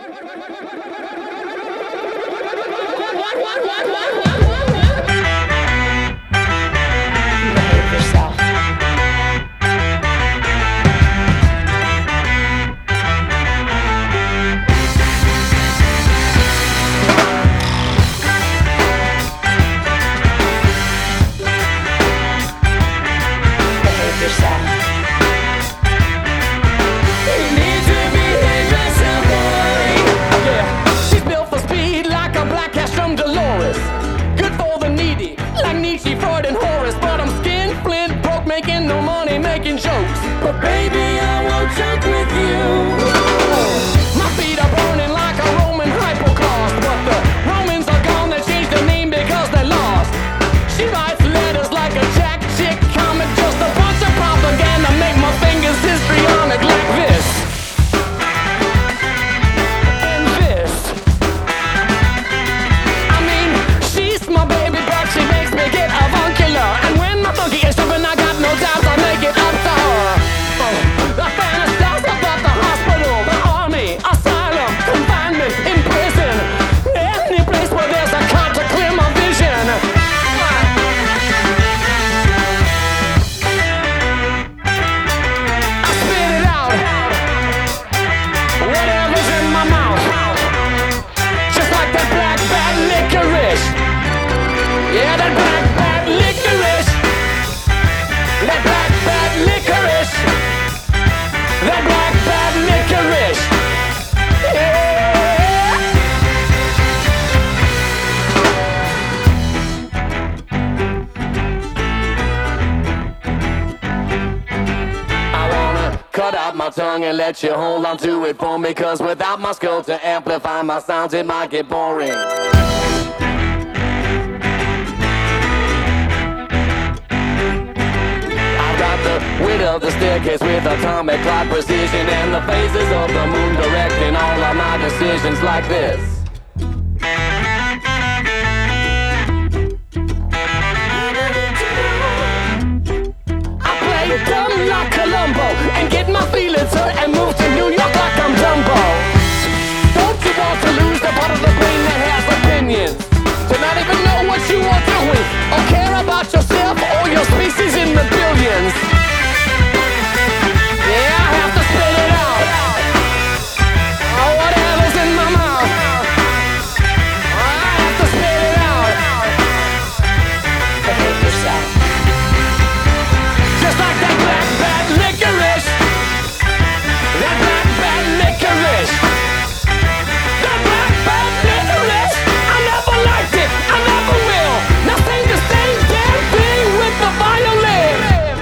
Behave yourself. Behave yourself. You need to behave yourself, boy. Yeah, she's built for speed like a black cat from Dolores. Good for the needy, like Nietzsche, Freud, and Horace. But I'm skin flint broke, making no money, making jokes. But baby, I won't joke with you. My feet are burning like a Roman hypoclaust. But the Romans are gone, they changed their name because they lost. She writes letters like a Jack Chick comic, just a bunch of propaganda, make my fingers histrionic like this. And this. I mean, she's my baby, but she makes me get avuncular. And when my funky is jumping, I got no doubt I make it up to her. I fantasize about the hospital, the army, asylum, confinement, in prison, any place where there's a cop to clear my vision. I spit it out, whatever's in my mouth, just like that black bad licorice. Yeah, that black bad licorice. That black bad licorice. That black bad licorice. Yeah. I wanna cut out my tongue and let you hold on to it for me, 'cause without my skull to amplify my sounds, it might get boring. I've got the width of the staircase with atomic clock precision, and the phases of the moon directing all of my decisions like this. I play dumb like Columbo and get my feelings hurt and move to New York like I'm Dumbo. Don't you want to lose the part of the brain that has opinions? To not even know what you are doing or care about yourself or your species in the billions. Yeah, I have to spit it out. Oh, whatever's in my mouth, I have to spit it out. Behave yourself. Just like that black bad licorice. That black bad licorice. That black bad licorice. I never liked it. I never will. Now sing the same damn thing with the violin.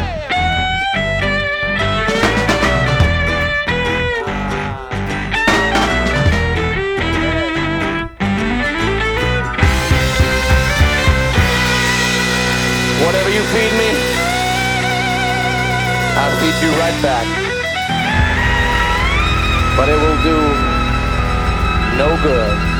Whatever you feed me, I'll feed you right back. But it will do no good.